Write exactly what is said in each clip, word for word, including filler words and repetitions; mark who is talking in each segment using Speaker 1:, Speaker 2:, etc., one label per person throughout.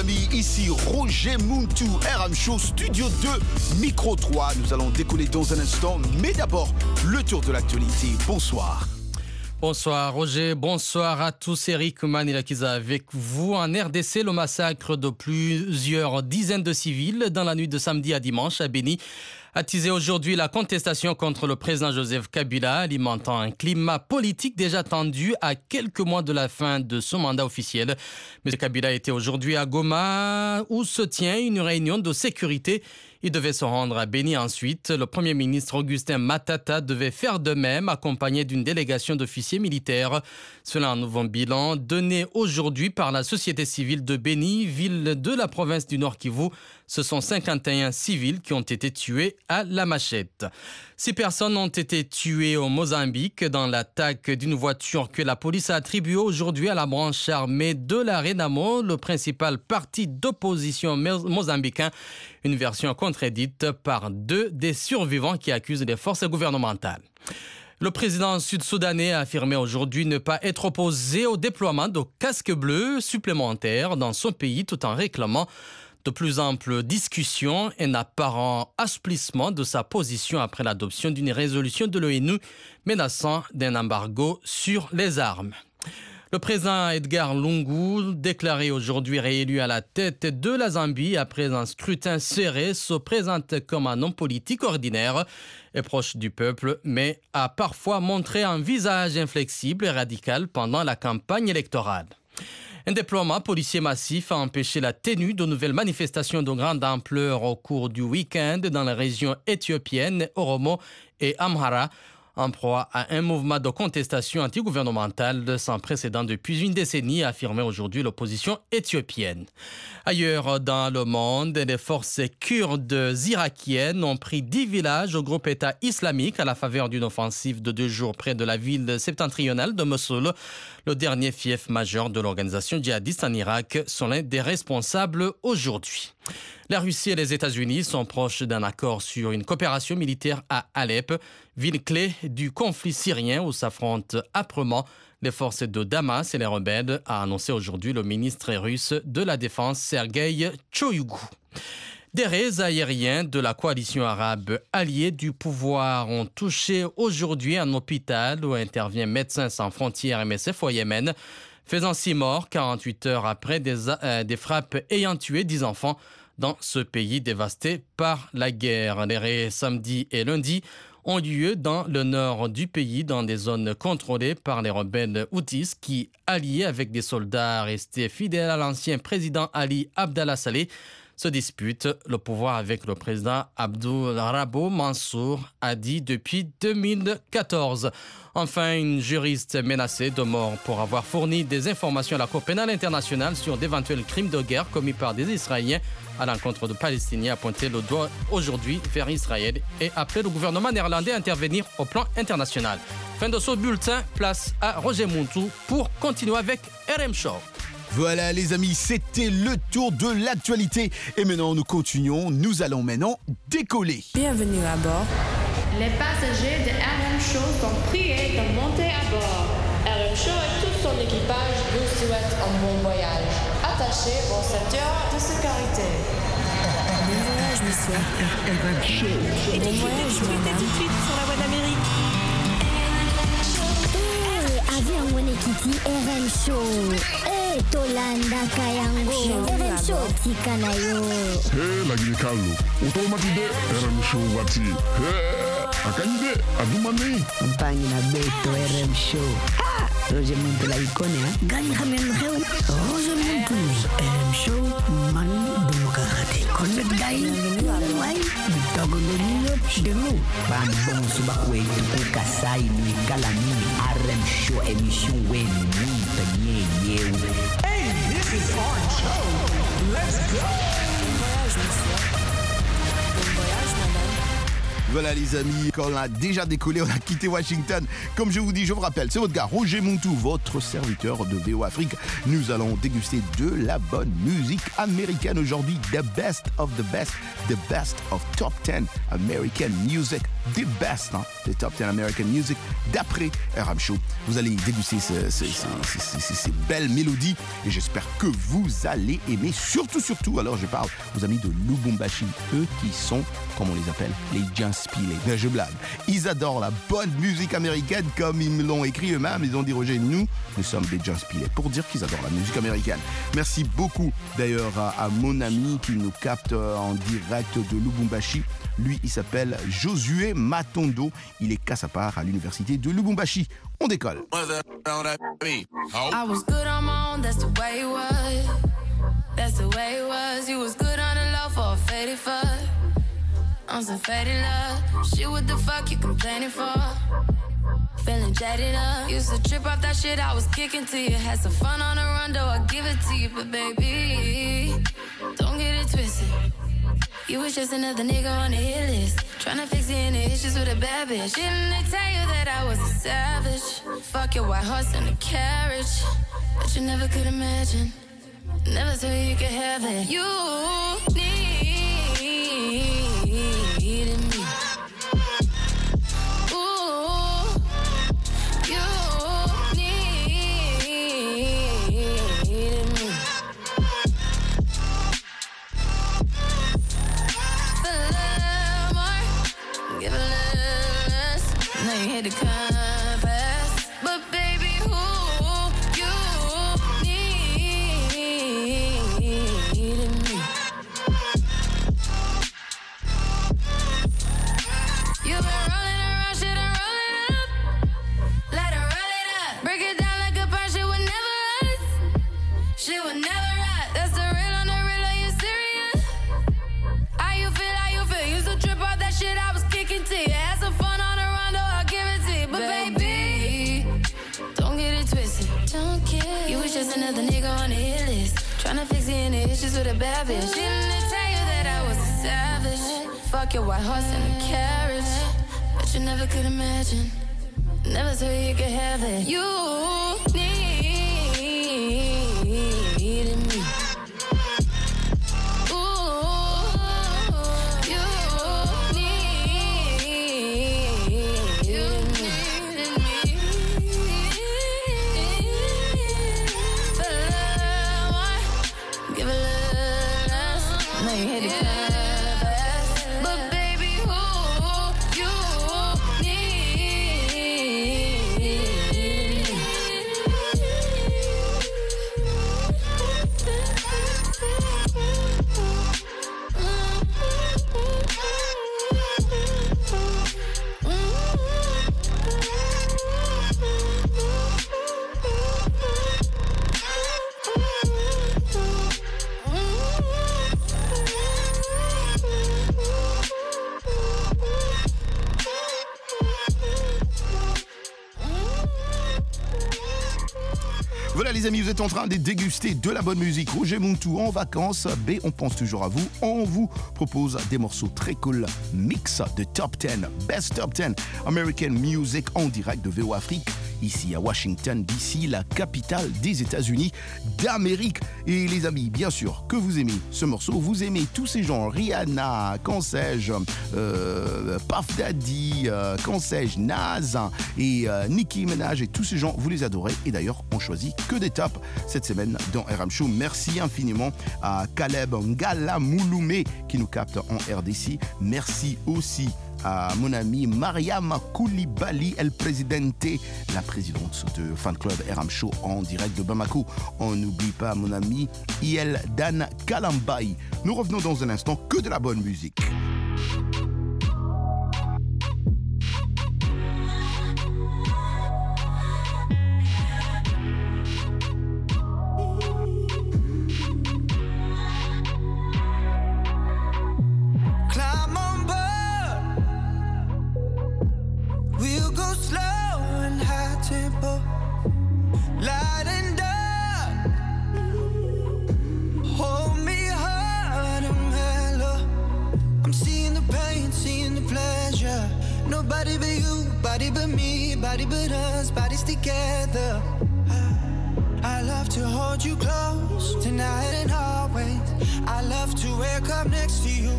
Speaker 1: amis, ici Roger Muntu, R M Show, Studio deux, Micro trois. Nous allons décoller dans un instant, mais d'abord, le tour de l'actualité. Bonsoir.
Speaker 2: Bonsoir Roger, bonsoir à tous. Eric Manilakiza avec vous. En R D C, le massacre de plusieurs dizaines de civils dans la nuit de samedi à dimanche à Beni a teasé aujourd'hui la contestation contre le président Joseph Kabila, alimentant un climat politique déjà tendu à quelques mois de la fin de son mandat officiel. M. Kabila était aujourd'hui à Goma où se tient une réunion de sécurité. Il devait se rendre à Beni ensuite. Le Premier ministre Augustin Matata devait faire de même, accompagné d'une délégation d'officiers militaires. Selon un nouveau bilan donné aujourd'hui par la société civile de Beni, ville de la province du Nord Kivu, ce sont cinquante et un civils qui ont été tués à la machette. Six personnes ont été tuées au Mozambique dans l'attaque d'une voiture que la police a attribuée aujourd'hui à la branche armée de la Renamo, le principal parti d'opposition mozambicain. Une version contredite par deux des survivants qui accusent les forces gouvernementales. Le président sud-soudanais a affirmé aujourd'hui ne pas être opposé au déploiement de casques bleus supplémentaires dans son pays tout en réclamant de plus amples discussions et un apparent assouplissement de sa position après l'adoption d'une résolution de l'ONU menaçant d'un embargo sur les armes. Le président Edgar Lungu, déclaré aujourd'hui réélu à la tête de la Zambie après un scrutin serré, se présente comme un homme politique ordinaire et proche du peuple, mais a parfois montré un visage inflexible et radical pendant la campagne électorale. Un déploiement policier massif a empêché la tenue de nouvelles manifestations de grande ampleur au cours du week-end dans les régions éthiopiennes, Oromo et Amhara, en proie à un mouvement de contestation antigouvernementale sans précédent depuis une décennie, a affirmé aujourd'hui l'opposition éthiopienne. Ailleurs dans le monde, les forces kurdes irakiennes ont pris dix villages au groupe État islamique à la faveur d'une offensive de deux jours près de la ville septentrionale de Mossoul. Le dernier fief majeur de l'organisation djihadiste en Irak sont l'un des responsables aujourd'hui. La Russie et les États-Unis sont proches d'un accord sur une coopération militaire à Alep, ville clé du conflit syrien où s'affrontent âprement les forces de Damas et les rebelles, a annoncé aujourd'hui le ministre russe de la Défense Sergueï Choygu. Des raids aériens de la coalition arabe alliée du pouvoir ont touché aujourd'hui un hôpital où intervient Médecins sans frontières M S F au Yémen, faisant six morts quarante-huit heures après des, euh, des frappes ayant tué dix enfants dans ce pays dévasté par la guerre. Les raids samedi et lundi ont lieu dans le nord du pays, dans des zones contrôlées par les rebelles houthis qui, alliés avec des soldats restés fidèles à l'ancien président Ali Abdallah Saleh, se disputent le pouvoir avec le président Abdul Rabo Mansour, a dit depuis deux mille quatorze. Enfin, une juriste menacée de mort pour avoir fourni des informations à la Cour pénale internationale sur d'éventuels crimes de guerre commis par des Israéliens à l'encontre de Palestiniens a pointé le doigt aujourd'hui vers Israël et appelé le gouvernement néerlandais à intervenir au plan international. Fin de ce bulletin, place à Roger Muntu pour continuer avec R M Show.
Speaker 1: Voilà les amis, c'était le tour de l'actualité. Et maintenant nous continuons, nous allons maintenant décoller.
Speaker 3: Bienvenue à bord.
Speaker 4: Les passagers de R M Show sont priés de monter à bord. R M Show et tout son équipage vous souhaitent un bon voyage. Attachez vos ceintures de sécurité.
Speaker 3: Bon voyage, monsieur.
Speaker 5: R M Show.
Speaker 3: Et bon voyage, madame.
Speaker 4: tout de suite sur la voie d'Amérique.
Speaker 6: Avion Wenekiti R M Show. Eh, Tolanda Kayango. R M Show Tikanayo.
Speaker 5: Hey, lagi Carlo. Automatide R M Show wati. Hey, akanyide adumani.
Speaker 7: Campagne na beto R M Show. Ah, Roger Muntu la icône, hein.
Speaker 6: Gani Hamen Reu.
Speaker 7: Roger Muntu. R M Show man demokrate. Connect dai. Wai. Bitogo domino demu. Ban bon subakwe tuku kasai ni galani R M Show émission wen ni tanye yeu.
Speaker 8: Hey, this is our show. Let's go.
Speaker 3: Bon voyage, monsieur. Bon voyage, madame.
Speaker 1: Voilà les amis, quand on a déjà décollé, on a quitté Washington. Comme je vous dis, je vous rappelle, c'est votre gars Roger Montou, votre serviteur de V O Afrique. Nous allons déguster de la bonne musique américaine aujourd'hui. The best of the best, the best of top ten American music. The best, hein, the top ten American music d'après R M Show. Vous allez déguster ce, ce, ce, ce, ce, ces belles mélodies et j'espère que vous allez aimer. Surtout, surtout, alors je parle aux amis de Lubumbashi, eux qui sont, comme on les appelle, les Janspilés. Mais je blague. Ils adorent la bonne musique américaine comme ils me l'ont écrit eux-mêmes. Ils ont dit, Roger, nous, nous sommes des Janspilés pour dire qu'ils adorent la musique américaine. Merci beaucoup d'ailleurs à, à mon ami qui nous capte en direct de Lubumbashi. Lui, il s'appelle Josué Matondo. Il est qu'à sa part à l'université de Lubumbashi. On décolle.
Speaker 9: I was good on my own, that's the way it was. That's the way it was. You was good on the low for a faded fuck. On some faded love. Shit, what the fuck you complaining for? Feeling jaded up. Used to trip off that shit I was kicking to you. Had some fun on the run, though I give it to you. But baby, don't get it twisted. You was just another nigga on the hit list. Tryna fix any issues with a bad bitch. Didn't they tell you that I was a savage? Fuck your white horse and a carriage. But you never could imagine. Never thought you could have it. You needed me. Ooh, you needed me. Give a little less. Now you hit the compass. But baby, who you needed me. You've been rolling around, shit and roll it up. Let her roll it up. Break it down like a punch, shit would never rust. Shit would never rust. That's the real on the real, are you serious? How you feel, how you feel? Used to trip off that shit I was kicking to you. Had some fun on the run, though I'll give it to you. But baby, don't get it twisted. Don't get it. You was just another nigga on the hit list. Tryna fix any issues with a bad bitch. Didn't they tell you that I was a savage? Fuck your white horse and a carriage. But you never could imagine. Never thought you could have it. You needed me.
Speaker 1: Voilà les amis, vous êtes en train de déguster de la bonne musique. Roger Montou en vacances, B, on pense toujours à vous. On vous propose des morceaux très cool, mix de top dix, best top dix American Music en direct de V O Afrique. Ici à Washington D C, la capitale des États-Unis d'Amérique. Et les amis, bien sûr que vous aimez ce morceau, vous aimez tous ces gens, Rihanna, qu'en sais-je, euh, Puff Daddy, euh, qu'en sais-je, Nas et euh, Nicki Minaj et tous ces gens, vous les adorez. Et d'ailleurs, on choisit que des tops cette semaine dans R M Show. Merci infiniment à Caleb Ngala Mouloumé qui nous capte en R D C. Merci aussi à mon ami Mariam Koulibaly, El Presidente, la présidente de Fan Club R M Show en direct de Bamako. On n'oublie pas mon ami Iel Dan Kalambay. Nous revenons dans un instant, que de la bonne musique.
Speaker 10: I'm Nobody but you, body but me, body but us, bodies together. I love to hold you close tonight and always. I love to wake up next to you.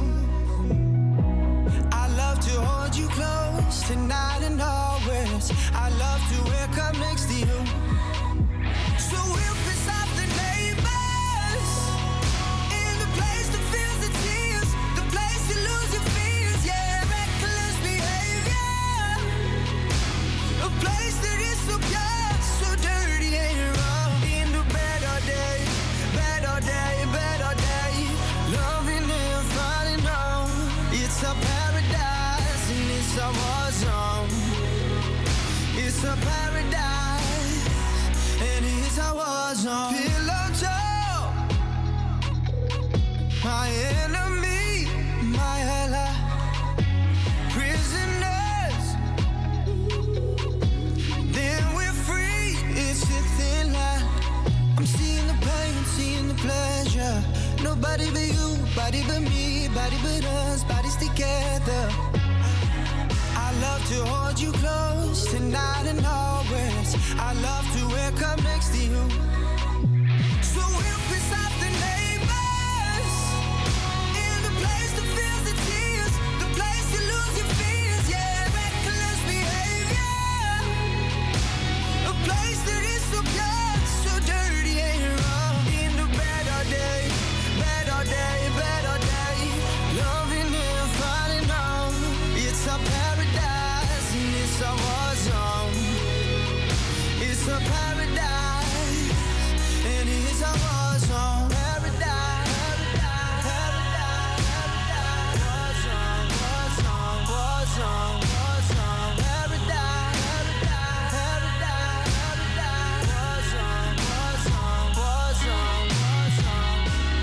Speaker 10: I love to hold you close tonight and always. I love to wake up next to you. So we'll piss off the neighbors in the place that feels the tears, the place you lose your fears, yeah, reckless behavior, a place that is so pure, so dirty and wrong. In the bed all day, bed all day, bed all day, loving and falling on. It's a paradise and it's a war zone. It's a paradise and it's a war zone. Pillow talk, my enemy, my ally, prisoners. Then we're free. It's a thin line. I'm seeing the pain, seeing the pleasure. Nobody but you, body but me, body but us, bodies together. I love to hold you close tonight and always. I love to wake up next to you. So we'll piss off the neighbors in the place that feels the tears, the place you lose your fears, yeah, reckless behavior, a place that is so pure, so dirty and wrong. In the bed all day, bed all day, bed all day, loving and falling on. It's a paradise and it's a war zone. It's a paradise and it's a war zone. Paradise, paradise, paradise, war zone, war zone, war zone, war zone. Paradise, paradise, paradise, war zone, war zone, war zone, war zone.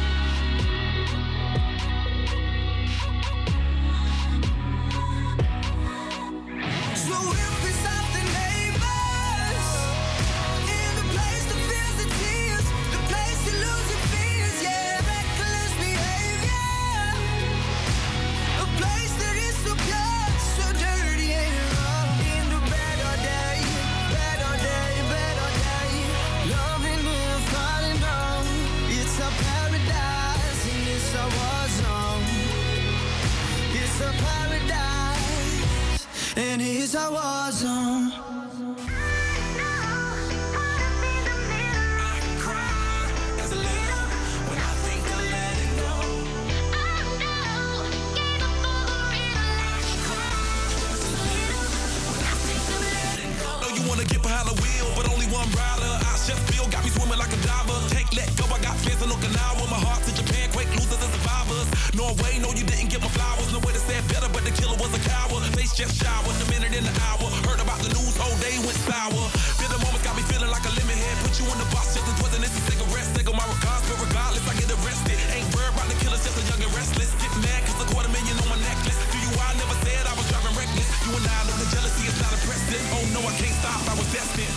Speaker 10: So we'll piss off the neighbors in the place that feels the tears, the place you lose your fears, yeah, reckless behavior, a place that is so pure, so dirty and wrong. In the bed all day, bed all day, bed all day, loving and falling on. It's a paradise and it's a war zone. It's a paradise and it's a war zone.
Speaker 11: Know you wanna get behind the wheel, but only one rider. I chef Bill got me swimming like a diver. Can't let go, I got fans in Okinawa. My heart to Japan, quake losers and survivors. Norway, no, you didn't get my flowers. No way to say it better, but the killer was a coward. Face just showered, the minute in the hour. Heard about the news, whole day went sour. Bitter moments got me feeling like a lemon head. Put you in the box, just as wasn't this a cigarette. Take on my regards, but regardless, I get arrested. Ain't worried about the killers, just a young and restless. Get mad, cause a quarter million on my necklace. Do you, I never said I was driving reckless. You and I know the jealousy is not impressive. Oh no, I can't stop, I was destined.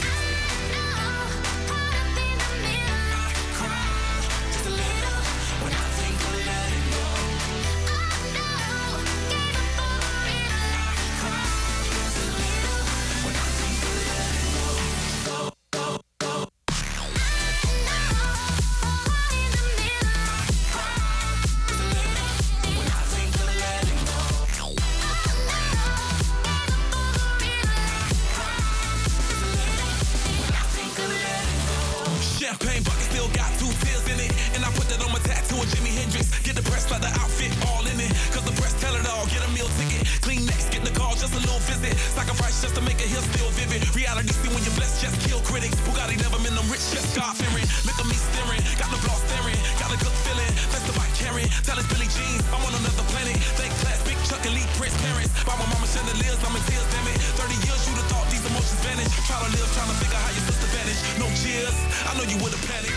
Speaker 11: Champagne bucket still got two tears in it. And I put that on my tattoo of Jimi Hendrix. Get the press like the outfit all in it. Cause the press tell it all, get a meal ticket. Clean next, get the call, just a little visit. Sacrifice just to make it here still vivid. Reality see when you're blessed, just kill critics. Bugatti never been them rich, just God fearing. Look at me staring, got the block staring. Got a good feeling, that's the bike carrying. Tell it's Billie Jeans, I'm on another planet. Thank class, big Chuck, elite Prince parents. By my mama chandeliers, I'm in tears, damn it. thirty years, you'd have thought these emotions vanish. Try to live, trying to figure how your sister vanished. No cheers, I know you would've panicked.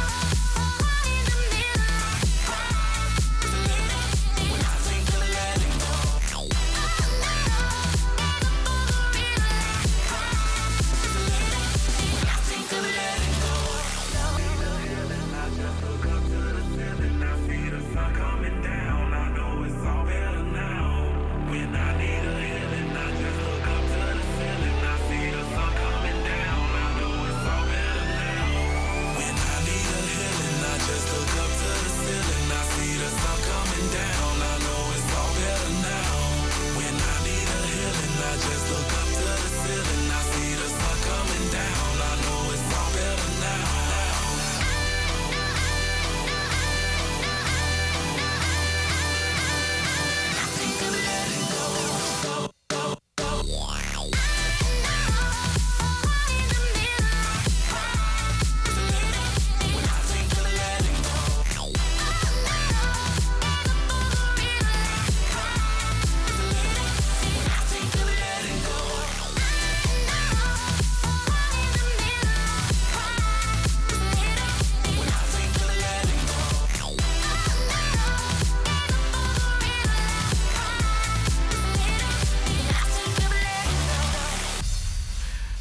Speaker 11: Letting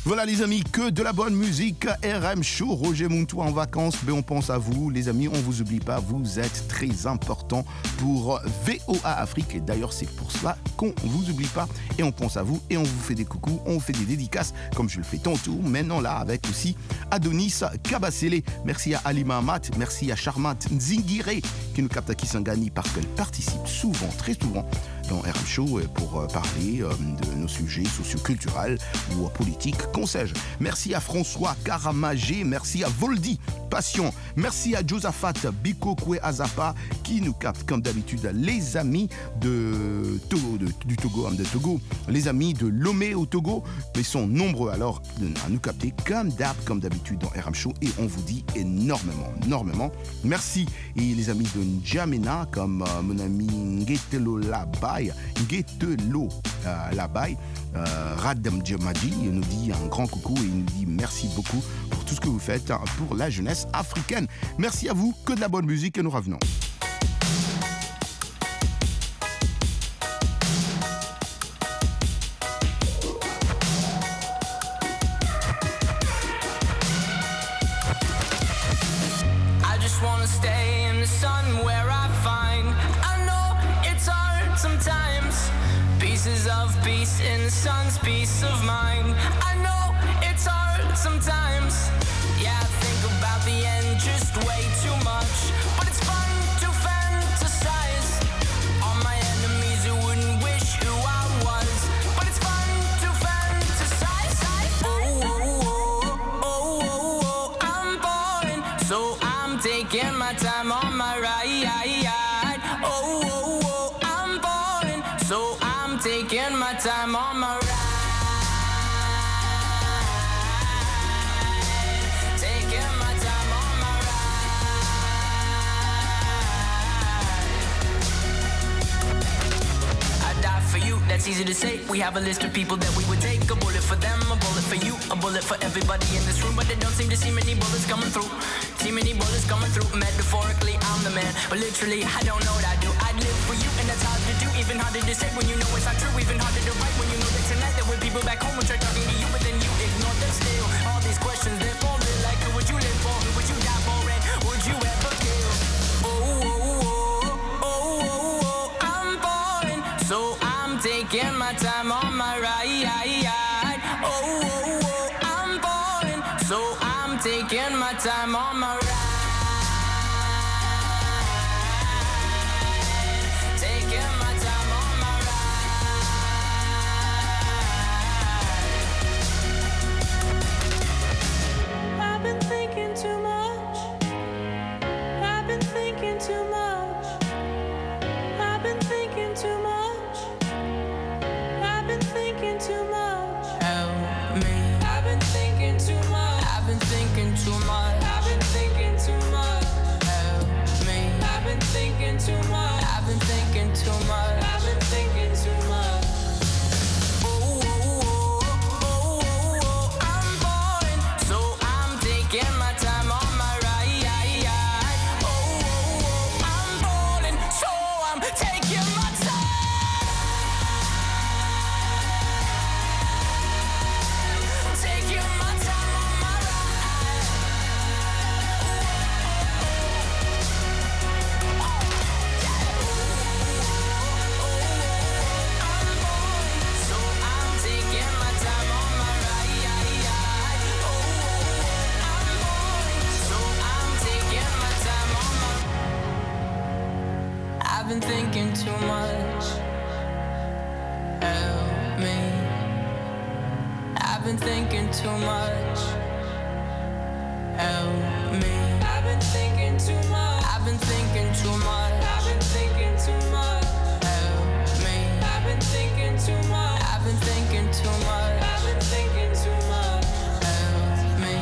Speaker 1: Voilà les amis, que de la bonne musique. R M Show, Roger Muntu en vacances, mais on pense à vous les amis, on vous oublie pas, vous êtes très importants pour V O A Afrique et d'ailleurs c'est pour cela qu'on vous oublie pas et on pense à vous et on vous fait des coucous, on vous fait des dédicaces comme je le fais tantôt, maintenant là avec aussi Adonis Kabasele, merci à Alima Amat, merci à Charmat Nzingire qui nous capte à Kisangani parce qu'elle participe souvent, très souvent dans R M Show pour parler de nos sujets socioculturels ou politiques, qu'on sais-je. Merci à François Karamagé, merci à Voldy Passion, merci à Josaphat Bikokwe Azapa qui nous capte comme d'habitude les amis de Togo, de, du Togo, de Togo, les amis de Lomé au Togo, mais sont nombreux alors à nous capter comme d'hab, comme d'habitude dans R M Show et on vous dit énormément, énormément. Merci et les amis de N'Djamena comme euh, mon ami Ngetelo Labai, Ngetelo euh, Labai, euh, Radam Djamadi, il nous dit un grand coucou et il nous dit merci beaucoup pour tout ce que vous faites hein, pour la jeunesse africaine. Merci à vous, que de la bonne musique et nous revenons.
Speaker 12: I just wanna stay in the sun where I find I know it's hard sometimes. Pieces of peace in the sun's peace of mind. I know it's hard sometimes. Yeah, I think about the end just way too much. But it's fun to fantasize on my enemies who wouldn't wish who I was. But it's fun to fantasize. Oh, oh, oh, oh, oh, oh, I'm falling, so I'm taking my time on my ride. Oh, oh, oh, I'm falling, so I'm taking my time on my ride. That's easy to say. We have a list of people that we would take. A bullet for them, a bullet for you, a bullet for everybody in this room. But they don't seem to see many bullets coming through. See many bullets coming through. Metaphorically, I'm the man, but literally, I don't know what I do. I'd live for you, and that's hard to do. Even harder to say when you know it's not true. Even harder to write when you know that tonight there were people back home who tried talking to you, but then you ignore them still. All these questions, they're falling like who would you live for? Who would you die for? And would you ever kill? Oh, oh, oh, oh, oh, oh, I'm falling, so I'm taking my time on my ride. Oh, oh, oh, I'm falling, so I'm taking my time on my ride. Taking my time on my ride. I've been thinking too much. I've been thinking too much. I've been thinking too much. I've been thinking too much. Help me. I've been thinking too much. I've been thinking too much. I've been thinking too much. Help me. I've been thinking too much. I've been thinking too much. I've been thinking too much. Oh, oh, oh, oh, oh, oh, I'm falling, so I'm taking my time on my ride. Oh, oh, oh, I'm falling, so I'm taking my time. Taking my time on my ride. So I'm taking my time on my ride. Oh, I'm falling, so I'm taking my time on my. I've been thinking too much. Help me. I've been thinking too much. Help me. I've been thinking too much. I've been thinking too much. I've been thinking too much. Help me. I've been thinking too much. I've been thinking too much. I've been thinking too much. Help me.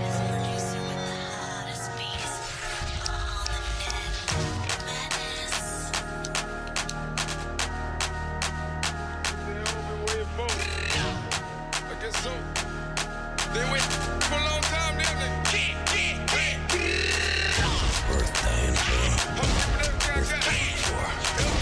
Speaker 13: I guess so. They went for a long time, didn't they? Yeah, yeah, yeah. Birthday in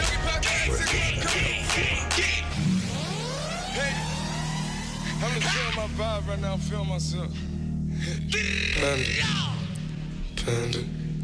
Speaker 13: Hey, I'm gonna tell my vibe right now, I feel myself. Panda. Panda.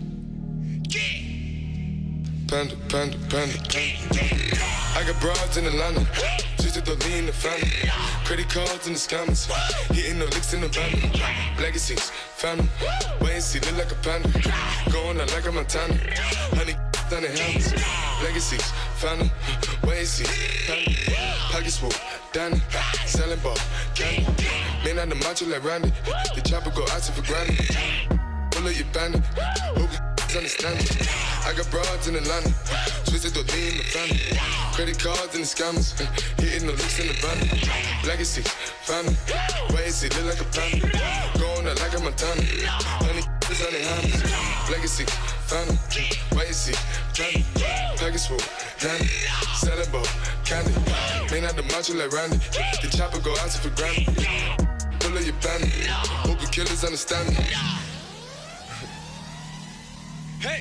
Speaker 13: Panda, panda, panda, panda. I got broads in Atlanta, just to lean in the family. Credit cards in the scammers, hitting the licks in the van. Legacies, phantom, wait and see, look like a panda. Going out like a Montana, honey down the helmets. Legacies, phantom, wait and see, panda. Pockets full, Danny, selling ball, candy. Man on the macho like Randy, the chopper go out for granted. Pull up your bandit, hope you understand it. I got broads in Atlanta, twisted to lean in the family. Credit cards and the scammers, hitting the licks in the van. Legacy, phantom, wait and see, look like a panda. Going out like a Montana, honey is on the hands. Legacy, phantom, wait and see, panda. Package full, Danny, selling ball, candy. Man out the macho like Randy, the chopper go out for granted. Pull up your bandit, hope the killers understand me. Hey!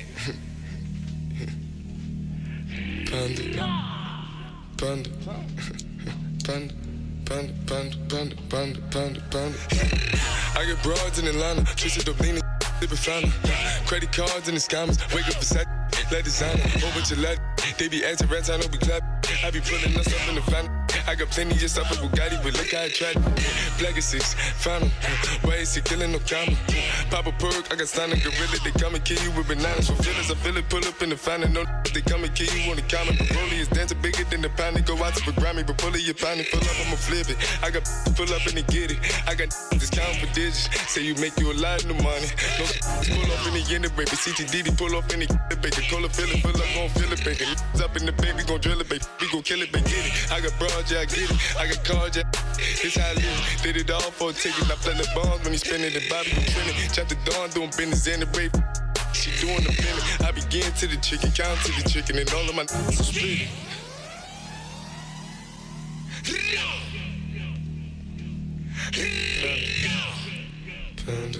Speaker 13: Panda, panda, panda, panda, panda, panda, panda, panda, panda. I get broads in Atlanta, twisted up leaning, sipping fountain. Credit cards and the scammers, wake up for set, let designer, whole bunch of lead. They be acting rats, I know we clap. I be pulling us up in the family. I got plenty of stuff with Bugatti, but look how I tried. Legacies, phantom, why is he killing no comma? Pop a perk, I got signed a gorilla. They come and kill you with bananas. For feelings, I feel it, pull up in the fountain. No, they come and kill you on the counter. But Broly is dancing bigger than the pound. They go out to the Grammy, but pull it, your pound. Pull up, I'ma flip it. I got pull up and they get it. I got discount for digits. Say you make you a lot of money. No, pull up in the end of baby. C T D D, pull up in the baby. Cola fill it, fill up, gon' fill it, baby. Up in the baby, gon' drill it, baby. We gon' kill it, baby. Get it. I got broad, yeah, I get it. I got cards, yeah. It's how I live. Did it all for a ticket. I play the bombs when he spinning the Bobby, you trending. Chop the dawn, doing business in the rape. She doing the minute. I begin to the chicken, count to the chicken, and all of my n***s are split. Panda.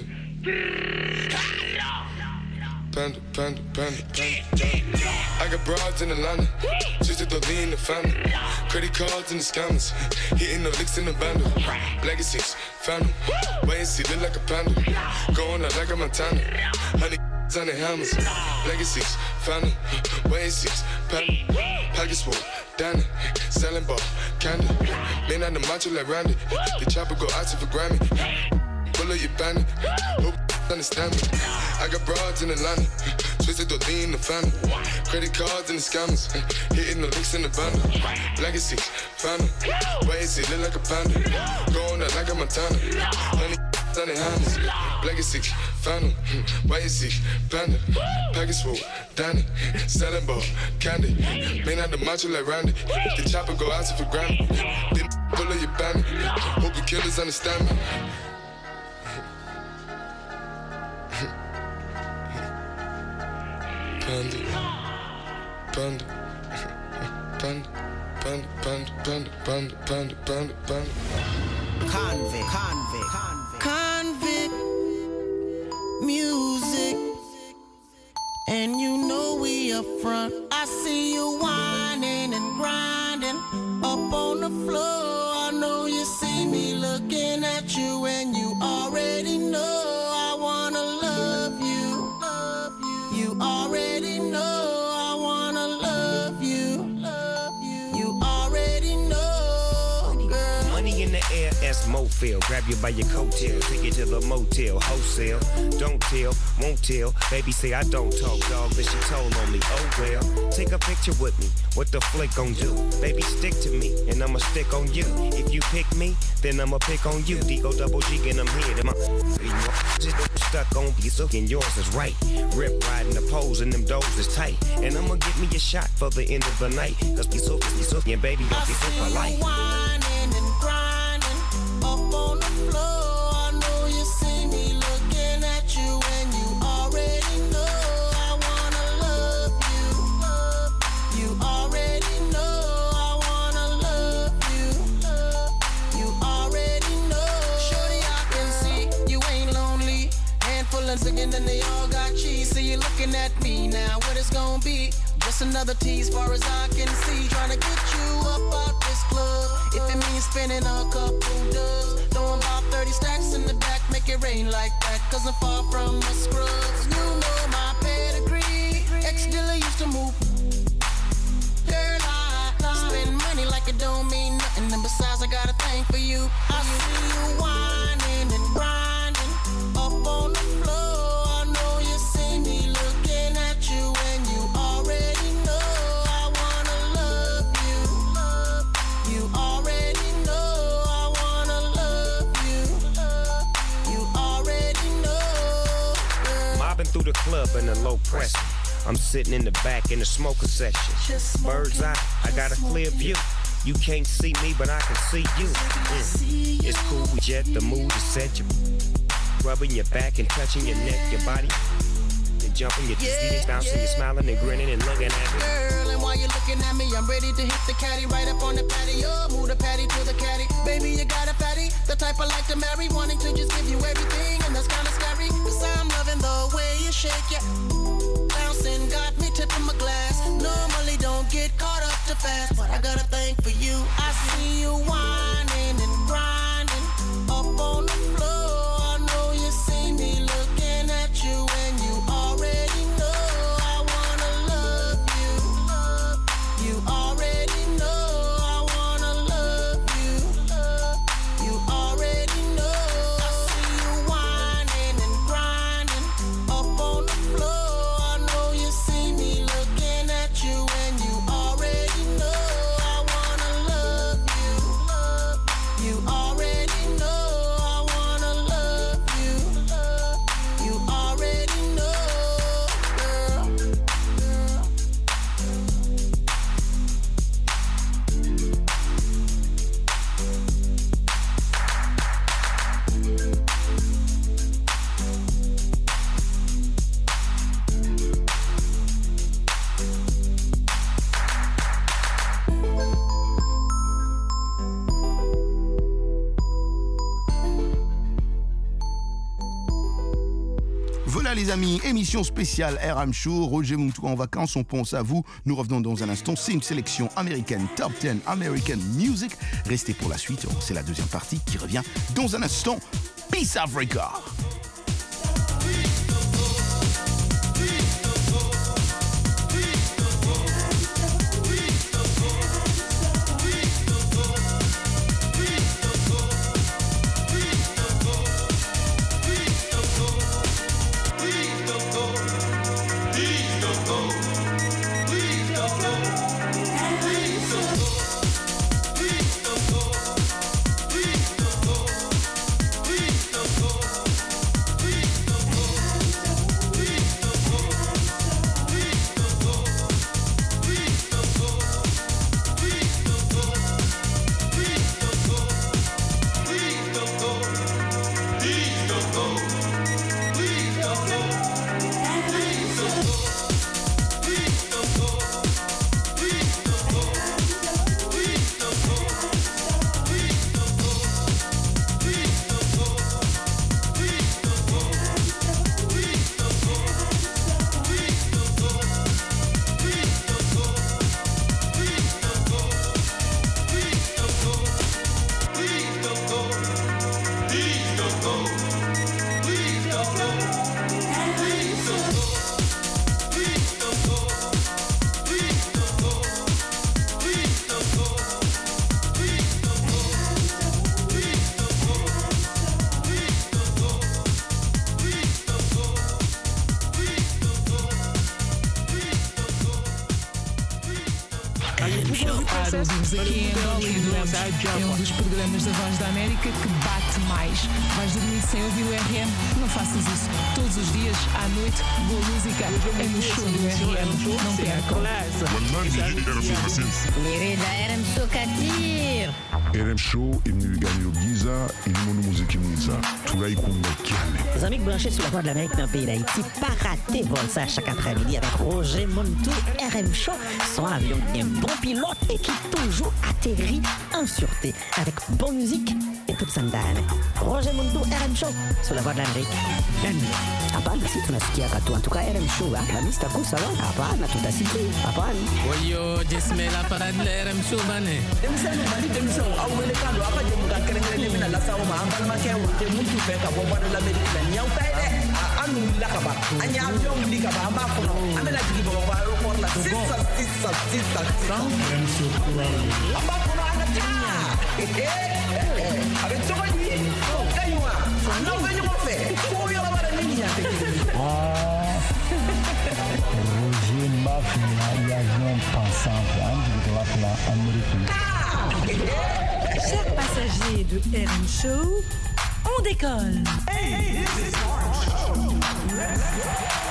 Speaker 13: Panda, panda, panda, panda. I got broads in Atlanta, just to lean in the family. Credit cards and the scammers, hitting the licks in the bundle. Legacies, phantom, wait and see, look like a panda. Going out like a Montana, honey on the hammers. Legacies, phantom, wait and see, panda. Pockets full, Danny, selling ball, candy. Man on the macho like Randy, the chopper go out to for Grammy. Pull up your bandit, hope understand me. I got broads in Atlanta, twisted to lean in the family. Credit cards and the scammers, hitting the licks in the bundle. Legacy, phantom, wait and see, look like a panda. Going out like a Montana, honey on the hammers. Legacy, phantom, wait and see, panda. Package full, Danny, selling ball, candy. Man out the macho like Randy, the chopper go out to for Grammy. Then pull up your bandit, hope the killers understand me. Panda, panda, panda, panda, panda, panda, panda, panda, panda, panda.
Speaker 14: Convict, convict, convict, convict music, and you know we up front. I see you whining and grinding up on the floor. I know you see me looking at you, and you already know I wanna love you. You already know I wanna love you. You already know, girl.
Speaker 15: Money in the air, S Mofil. Grab you by your coattail, take you to the motel, wholesale. Don't tell, won't tell. Baby say I don't talk, dog, but she told on me. Oh well, take a picture with me. What the flick gon' do? Baby, stick to me, and I'ma stick on you. If you pick me, then I'ma pick on you. D-O double G, and I'm here. And my just stuck on you, so and yours is right. Rip riding the pose, and them doors is tight. And I'ma give me a shot for the end of the night. Cause be so, be so, and baby, don't be so polite.
Speaker 14: Whining and grinding up on the floor. I know you see me looking at you, and you already know I wanna love you. You already know I wanna love you. You already know. Shorty, I can see you ain't lonely. Handful of singing, and they all got cheese. So you looking at me now. What it's gonna be? Just another tease, far as I can see. Trying to get you up out this club. If it means spending a couple dubs, throwing by thirty stacks in the back, make it rain like that. Cause I'm far from a scrubs. You know my pedigree. Ex-dealer used to move. Girl, I, I spend money like it don't mean nothing. And besides, I got a thing for you. I see you whining and grinding up on the floor. I know you see me looking at you, and you already know I wanna love you. You already know I wanna love you. You already know. Girl.
Speaker 15: Mobbing through the club in a low pressure. I'm sitting in the back in the smoker section. Bird's eye, I got a clear view. You can't see me, but I can see you. Mm. It's cool, we jet, the mood is set. You rubbing your back and touching your neck, your body. You're jumping, you're yeah, bouncing, yeah. You're smiling and grinning and looking at me.
Speaker 14: Girl, and while you're looking at me, I'm ready to hit the caddy right up on the patio. Move the patty to the caddy. Baby, you got a fatty, the type I like to marry. Wanting to just give you everything, and that's kinda scary. Cause I'm loving the way you shake it. Bouncing, got me tipping my glass. Normally don't get caught up too fast, but I got a thing for you. I see you whining and grinding up on the floor. I know you see me looking at you, and you already know I wanna love you. You already know I wanna love you. You already know. I see you whining and grinding up on the floor. I know you see me looking at you, and you already know I wanna love you. You already know I wanna love you. You already know, girl.
Speaker 1: Voilà les amis, émission spéciale R M Show, Roger Muntu en vacances, on pense à vous. Nous revenons dans un instant, c'est une sélection américaine, Top dix American Music. Restez pour la suite, c'est la deuxième partie qui revient dans un instant. Peace Africa!
Speaker 16: Ouvimos aqui em Angola e adoramos. É um dos programas da Voz da América que bate mais. Vais dormir sem ouvir o R M? Não faças isso. Todos os dias, à noite, boa música é no show do R M. Não percam.
Speaker 6: Querida, R M Show Katir.
Speaker 5: R M Show est venu gagner au Giza, il est mon musique Giza. Tout là, il compte
Speaker 17: Les amis branchés sur la Voix de l'Amérique dans le pays d'Haïti, pas rater vol ça chaque après-midi avec Roger Muntu, R M Show. Son avion bien bon. bon pilote et qui toujours atterrit en sûreté avec bonne musique et toute sandane. Roger Mundo, R M Show, sur la voie de l'Amérique. Hapana, si tunasikia katu. En tout cas, R M Show, la mista kusa wa. Hapana, tutasikia. Hapana.
Speaker 2: Oyo, jesmela para de R M Show bane.
Speaker 8: Demsani bali demsani awele kando apa jemuka kerengere mina la sawo ma ambal ma kewu te mutu fe ka bo de l'Amérique la nyaw tay de anu la ka ba anya avion li ka ba ma ko amela jigi bo ba aéroport la sissa sissa sissa R M Show amba ko na ta avec toi lui kaywa non venez mo fe ko yo la bara ni ya te
Speaker 18: Roger Mafia, il y a un pensant, de la américaine.
Speaker 19: Chers passagers de R M Show, on décolle. Hey, this is R M Show. Let's go.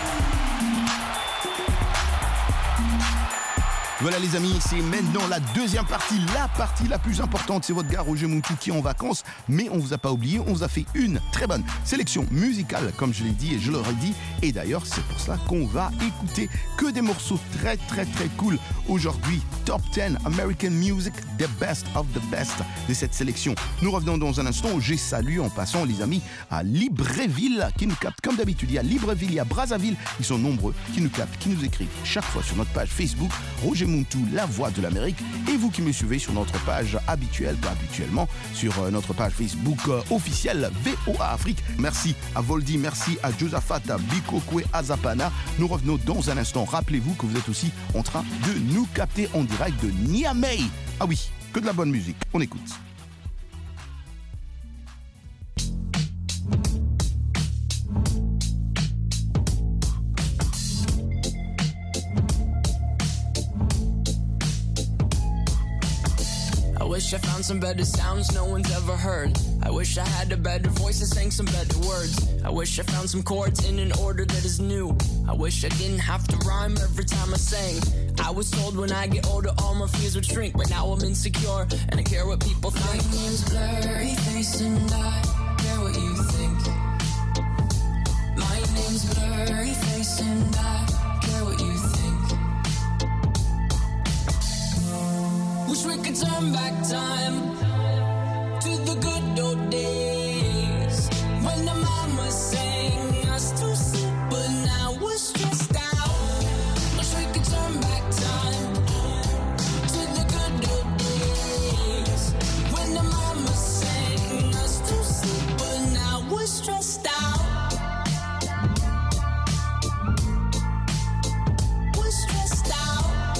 Speaker 1: Voilà les amis, c'est maintenant la deuxième partie, la partie la plus importante. C'est votre gars Roger Muntu qui est en vacances, mais on vous a pas oublié, on vous a fait une très bonne sélection musicale, comme je l'ai dit et je l'aurais dit. Et d'ailleurs, c'est pour cela qu'on va écouter que des morceaux très très très cool aujourd'hui. Top dix American Music, the best of the best de cette sélection. Nous revenons dans un instant. J'ai salué en passant les amis à Libreville qui nous captent comme d'habitude. Il y a Libreville, il y a Brazzaville, ils sont nombreux qui nous captent, qui nous écrivent chaque fois sur notre page Facebook Roger Muntu, la voix de l'Amérique, et vous qui me suivez sur notre page habituelle, pas habituellement, sur notre page Facebook euh, officielle V O A Afrique. Merci à Voldy, merci à Josaphat, à Bikokwe, à Zapana. Nous revenons dans un instant. Rappelez-vous que vous êtes aussi en train de nous capter en direct de Niamey. Ah oui, que de la bonne musique. On écoute.
Speaker 12: I wish I found some better sounds no one's ever heard. I wish I had a better voice and sang some better words. I wish I found some chords in an order that is new. I wish I didn't have to rhyme every time I sang. I was told when I get older all my fears would shrink, but now I'm insecure and I care what people think. My name's Blurry Face and I care what you think. My name's Blurry Face and I care what you think. Wish we could turn back time to the good old days when the mama sang us to sleep, but now we're stressed out. Wish we could turn back time to the good old days when the mama sang us to sleep, but now we're stressed out. We're stressed out.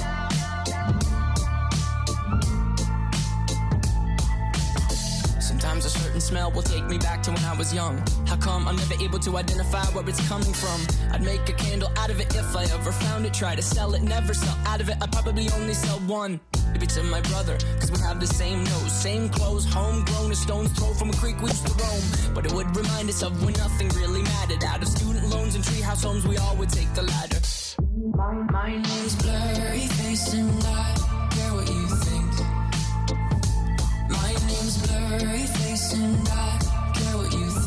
Speaker 12: Sometimes a certain smell will take me back to when I was young. How come I'm never able to identify where it's coming from? I'd make a candle out of it if I ever found it. Try to sell it, never sell out of it. I'd probably only sell one. Maybe to my brother, cause we have the same nose, same clothes, homegrown, a stone's throw from a creek we used to roam. But it would remind us of when nothing really mattered. Out of student loans and treehouse homes, we all would take the ladder. My, my name's Blurry Face and I care what you think. My name's Blurry Face and I care what you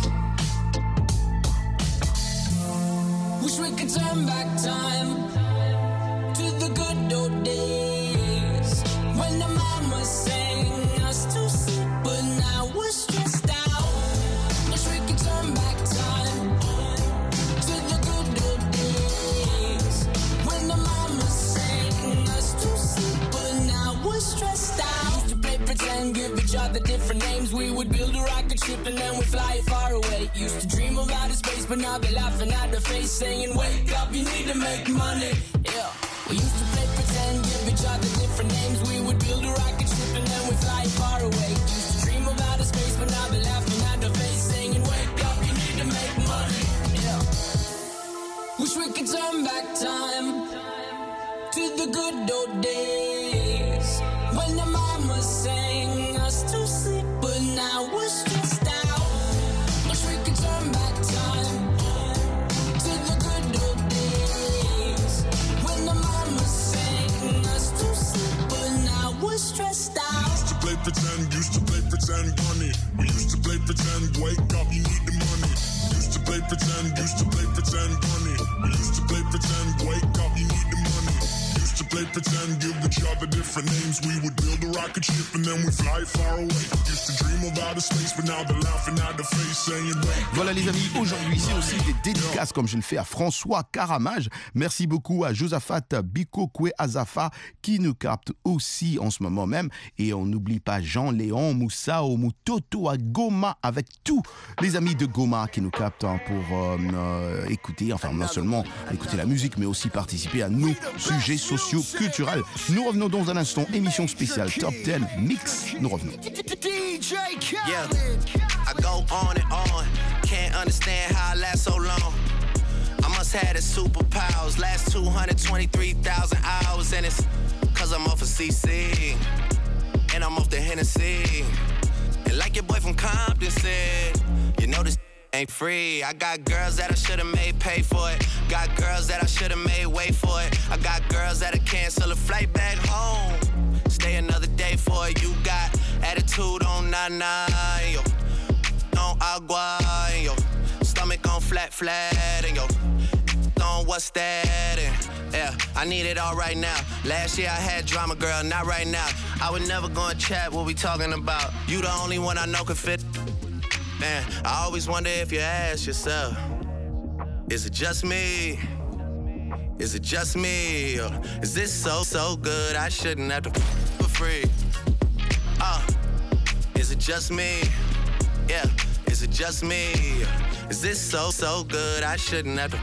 Speaker 12: think. Wish we could turn back time to the good old days when the mama sang us to sleep, but now we're stressed out. Wish we could turn back time to the good old days when the mama sang us to sleep, but now we're stressed out. Used to play pretend, give each other different names. We would build a rocket ship and then we'd fly it far away. Used to dream of outer space, but now they're laughing at the face, saying, wake up, you need to make money. Yeah. We used to play pretend, give each other different names. We would build a rocket ship and then we'd fly far away. Used to dream of outer space, but now they're laughing at the face, saying, wake up, you need to make money. Yeah. Wish we could turn back time to the good old days when the mama sang us to sleep, but now we're stressed out. Wish we could turn back time to the good old days when the mama sang us to sleep, but now we're stressed out.
Speaker 5: Used to play pretend, used to play pretend, money. We used to play pretend, wake up, you need the money. Used to play pretend, used to play pretend, money. We used to play pretend, wake up, you need the money. Used used to play pretend, give each other different names. We would build a rocket ship and then we fly far away. Used to dream of outer space, but now they're laughing at the face, saying wait.
Speaker 1: Voilà les amis, aujourd'hui c'est aussi des dédicaces comme je le fais à François Caramage. Merci beaucoup à Josaphat Bikokwe Azafa qui nous capte aussi en ce moment même. Et on n'oublie pas Jean-Léon Moussa Omutoto à Goma avec tous les amis de Goma qui nous captent hein, pour euh, euh, écouter, enfin non seulement écouter la musique mais aussi participer à nos sujets sociaux culturels. Nous revenons dans un instant, émission spéciale Top dix Mix. Nous revenons.
Speaker 20: Yeah, I go on and on. Can't understand how I last so long. I must have the superpowers. Last two hundred twenty-three thousand hours. And it's cause I'm off of C C. And I'm off the Hennessy. And like your boy from Compton said, you know this ain't free. I got girls that I should've made pay for it. Got girls that I should've made wait for it. I got girls that'll cancel a flight back home. Stay another day for it. You got attitude on nana, yo. On agua, yo. Stomach on flat, flat, and yo. On what's that? And yeah, I need it all right now. Last year I had drama, girl, not right now. I would never go and chat what we talking about. You the only one I know could fit. Man, I always wonder if you ask yourself, is it just me? Is it just me? Or is this so, so good I shouldn't have to f- for free? Uh, is it just me? Yeah, is it just me? Is this so, so good I shouldn't have to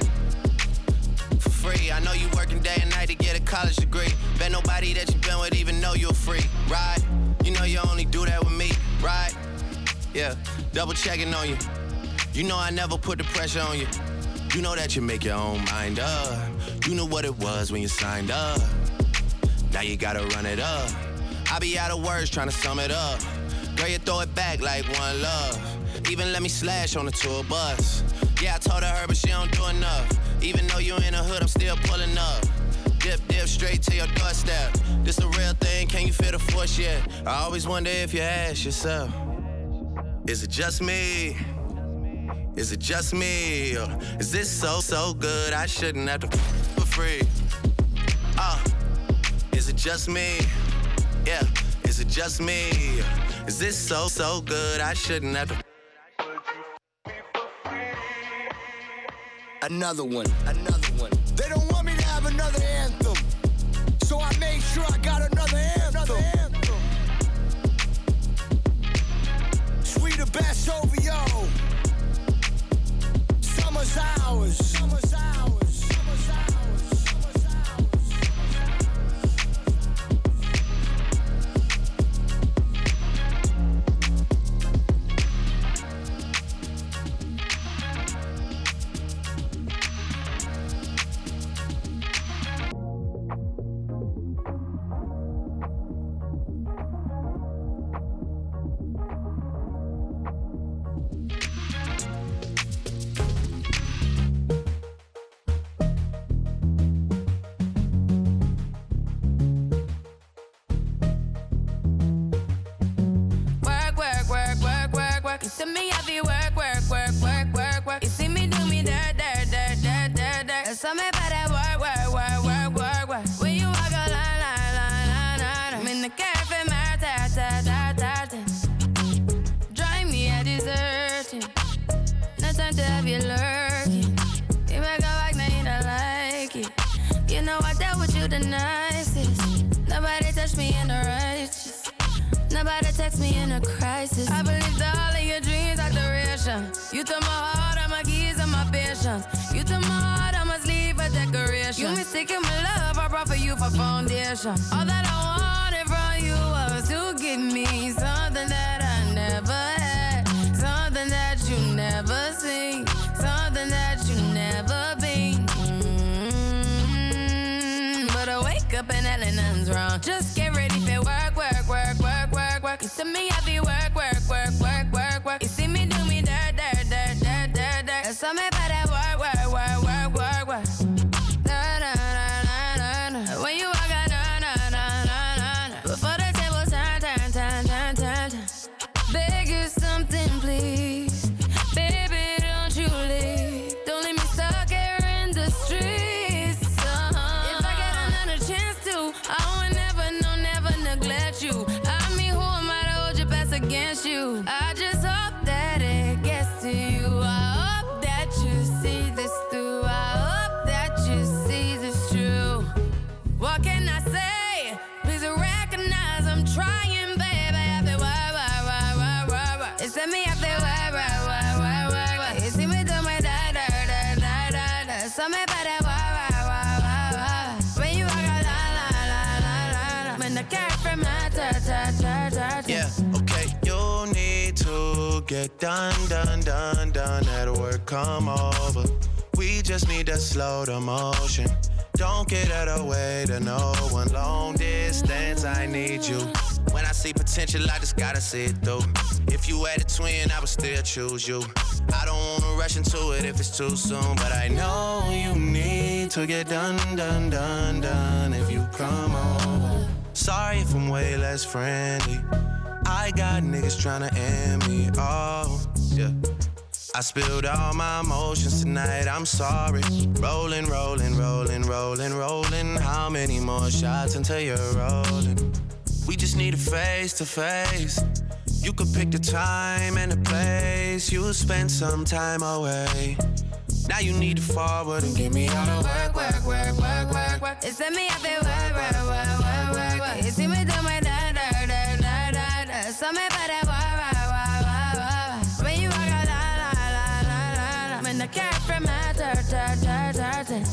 Speaker 20: f- for free? I know you working day and night to get a college degree. Bet nobody that you been with even know you're free, right? You know you only do that with me, right? Yeah, double checking on you. You know I never put the pressure on you. You know that you make your own mind up. You knew what it was when you signed up. Now you gotta run it up. I be out of words trying to sum it up. Girl, you throw it back like one love. Even let me slash on the tour bus. Yeah, I told her, but she don't do enough. Even though you in the hood, I'm still pulling up. Dip, dip, straight to your doorstep. This a real thing, can you feel the force yet? I always wonder if you ask yourself, is it just me? Is it just me? Or is this so, so good I shouldn't have to f- for free? Uh, is it just me? Yeah, is it just me? Or is this so, so good I shouldn't have to
Speaker 21: Another one, another one. They don't want me to have another anthem, so I made sure I got another anthem. Another anthem. Sweeter best over yo. Summer's ours. Summer's ours. Summer's ours. Summer's ours.
Speaker 9: You see me have you work, work, work, work, work, work. You see me do me dirt, dirt, dirt, dirt, dirt, dirt. There's something about that work, work, work, work, work, work. When you walk a line, line, line, line, line. I'm in the cafe, my ta, ta, ta, ta, ta. Drive me a deserting. No time to have you lurking. You make a like, now you don't like it. You know I dealt with you the nicest. Nobody touched me in the righteous. Nobody text me in a crisis. I believed all of your dreams are duration. You took my heart, all my keys, and my patience. You took my heart, I must leave a decoration. You mistaken my love, I brought for you for foundation. All that I wanted from you was to give me something that I never had, something that you never seen, something that you never been. Mm-hmm. But I wake up and hell nothing's wrong. Just get ready for work, work, work, work, work, work. You see me happy work, work, work, work, work, work. You see me do me dirt, dirt, dirt, dirt, dirt, dirt. There's something about that work, work, work, work, work, work. Na na na na na na. When you walk out, na na na na na na. Before the table turn, turn, turn, turn, turn, turn. Beg you something, please, baby, don't you leave. Don't leave me stuck here in the streets. Uh-huh. If I get another chance to at you. I mean, who am I to hold your past against you? I just hope that it gets to you. I hope that you see this through. I hope that you see this true. What can I say? Please recognize I'm trying, baby. I feel why, why, why, why, why, why. It's me, I feel why, why, why, why, why, why. You see me do my da, da, da, da, da, da. So me by that why, why, why, why, why. When you walk out, la, la, la, la, la, la. When the cat from my ta, ta, ta, ta, ta.
Speaker 20: Yeah, okay, you need to get done, done, done, done. At work, come over. We just need to slow the motion. Don't get out of the way to no one. Long distance, I need you. When I see potential, I just gotta see it through. If you had a twin, I would still choose you. I don't wanna rush into it if it's too soon, but I know you need to get done, done, done, done if you come over. Sorry if I'm way less friendly. I got niggas tryna end me, oh, yeah. I spilled all my emotions tonight, I'm sorry. Rolling, rolling, rolling, rolling, rolling. How many more shots until you're rolling? We just need a face to face. You could pick the time and the place. You'll spend some time away. Now you need to forward and get me out of work, work, work, work, work, work.
Speaker 9: It's me, I feel work, work, work, work, work, work. You see me do my da, da, da, da, da, da. So me by that wah, wah, wah, wah, wah. When you walk out, la, la, la, la, la, la. When the cat from my ta, ta, ta, ta, ta.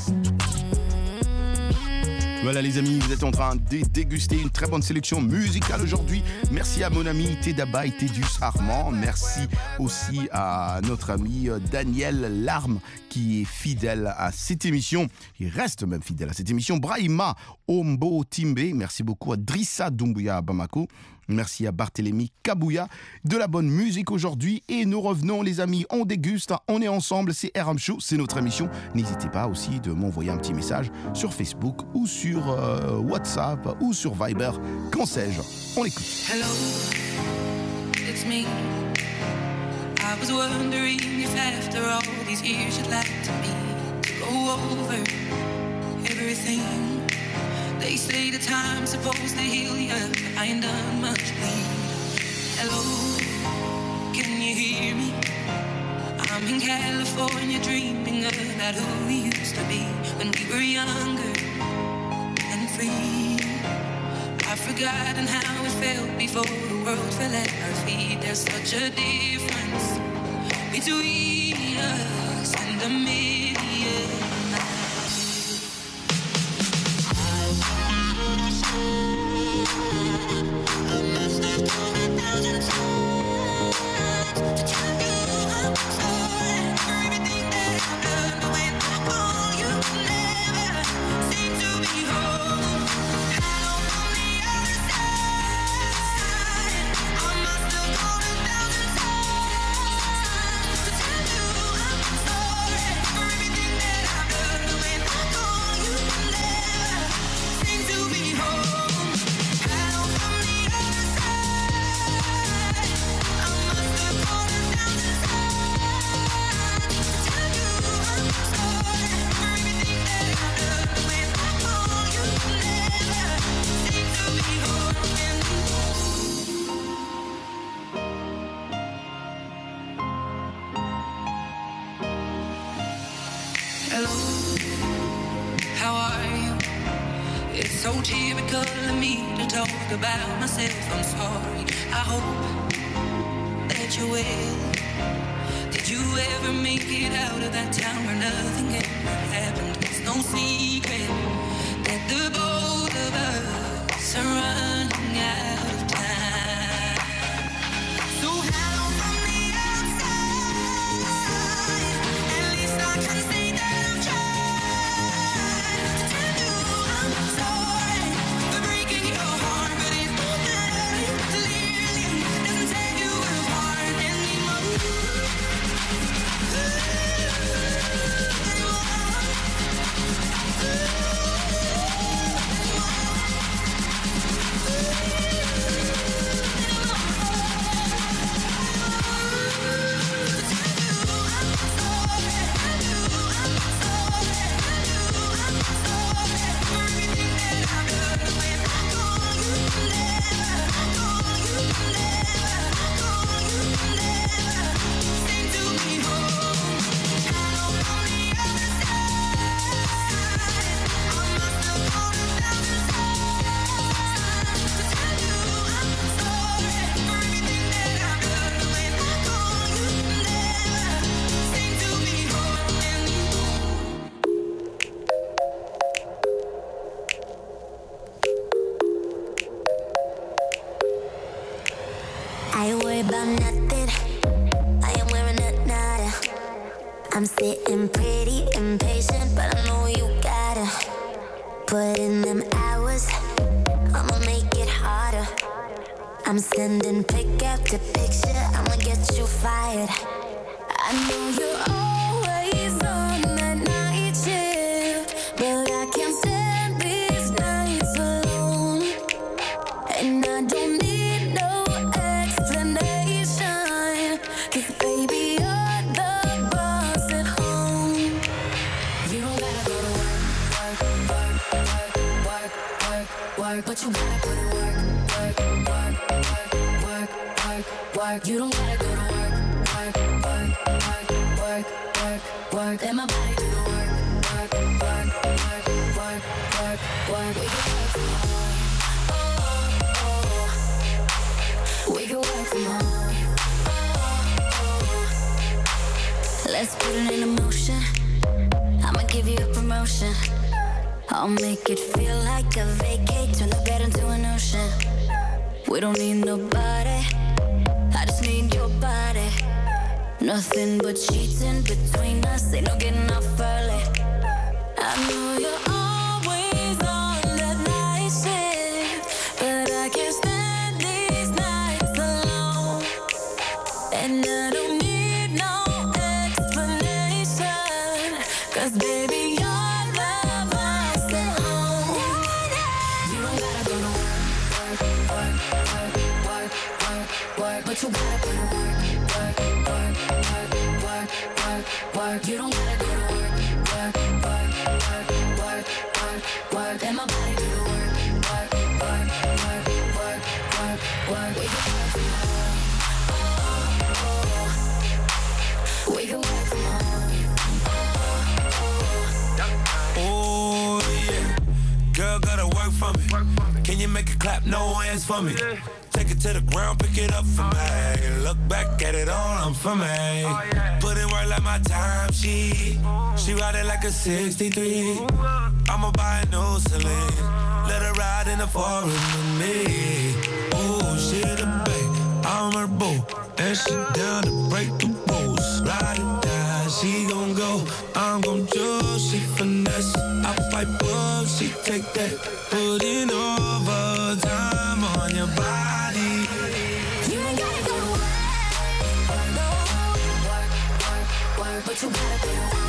Speaker 1: Voilà les amis, vous êtes en train de déguster une très bonne sélection musicale aujourd'hui. Merci à mon ami Tedaba et Tedus Armand. Merci aussi à notre ami Daniel Larme qui est fidèle à cette émission. Il reste même fidèle à cette émission. Brahima Ombo Timbe. Merci beaucoup à Drissa Doumbouya Bamako. Merci à Barthélémy Kabouya. De la bonne musique aujourd'hui. Et nous revenons les amis, on déguste, on est ensemble. C'est R M Show, c'est notre émission. N'hésitez pas aussi de m'envoyer un petit message sur Facebook ou sur euh, WhatsApp ou sur Viber. Qu'en sais-je? On écoute.
Speaker 4: Hello, it's me. I was wondering if after all these years you'd like to me to go over everything. They say the time's supposed to heal you, but I ain't done much bleed. Hello, can you hear me? I'm in California dreaming about who we used to be when we were younger and free. I've forgotten how it felt before the world fell at our feet. There's such a difference between us and a million. I must have told a thousand times to tell you I'm sorry for everything that I've done. But when I call you, never seem to be home. Hello from the other side. I must have called a thousand times to tell you I'm sorry for everything that I've done. But when I call you, never seem to be home. So typical of me to talk about myself, I'm sorry. I hope that you're well. Did you ever make it out of that town where nothing ever happened? It's no secret that the both of us are running out of time. So hello from the outside. At least I can say that I'm trying to tell you I'm sorry.
Speaker 6: I ain't worried about nothing. I am wearing a nada. I'm sitting pretty impatient, but I know you gotta put in them hours. I'ma make it harder. I'm sending pick after picture. I'ma get you fired. I know you're always on that night shift, but I can't stand these nights alone. And I don't need no explanation, 'cause baby, you're the boss at home. You don't gotta go to work, work, work, work, work, work, work, but you gotta put in work, work, work, work, work, work, work. You don't gotta go to work, work, work, work, work, work, work. Let my body do the work, work, work, work, work, work, work. We can work from home. Oh, oh. We can work from home. Oh, oh. Let's put it in motion. I'ma give you a promotion. I'll make it feel like a vacate. Turn the bed into an ocean. We don't need nobody. I just need your body. Nothing but sheets in between us. Ain't no getting off early. I know you're always on that night shift, but I can't stand these nights alone. And I don't need no explanation, 'cause baby, you're the boss at home. You don't gotta go to work, work, work, work, work, work, work, but you gotta put in work, work, work, work, work, work, work. You don't gotta go to work, work, work, work, work, work, work. Let my body do the work, work, work, work, work, work, work. We can work from home. Oh, oh. We can work from home.
Speaker 11: Oh, yeah. Girl, gotta work for me. Can you make it clap? No hands for me. Take it to the ground, pick it up for me. Look back at it all, I'm for me. Put in work like my time, she She ride it like a sixty-three. I'ma buy a new Celine. Let her ride in the forest with me. Oh, she the babe, I'm her boo. And she down to break the rules. Ride it down, she gon' go. I'm gon' choose, she finesse. I fight up, she take that. Putting overtime on your body.
Speaker 6: You ain't gotta go to work, no. Work, work, work, but you gotta put in work.